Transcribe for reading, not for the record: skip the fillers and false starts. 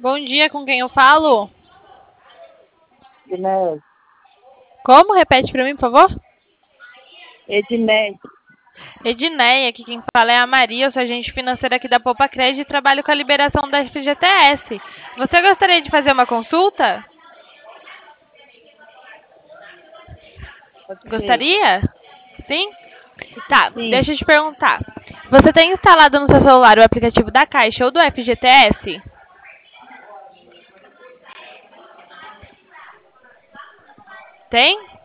Bom dia, com quem eu falo? Edneia. Como? Repete para mim, por favor. Edneia. Edneia, aqui quem fala é a Maria, eu sou agente financeira aqui da Poupa Crédito e trabalho com a liberação da FGTS. Você gostaria de fazer uma consulta? Pode ser. Gostaria? Sim? Tá, Sim. deixa eu te perguntar. Você tem instalado no seu celular o aplicativo da Caixa ou do FGTS? Tem?